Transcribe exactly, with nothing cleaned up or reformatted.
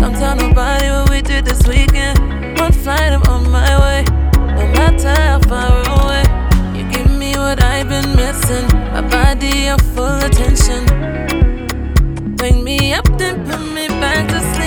Don't tell nobody what we did this weekend. One flight, I'm on my way. No matter how far away, you give me what I've been missing. My body, your full attention. Wake me up, then put me back to sleep.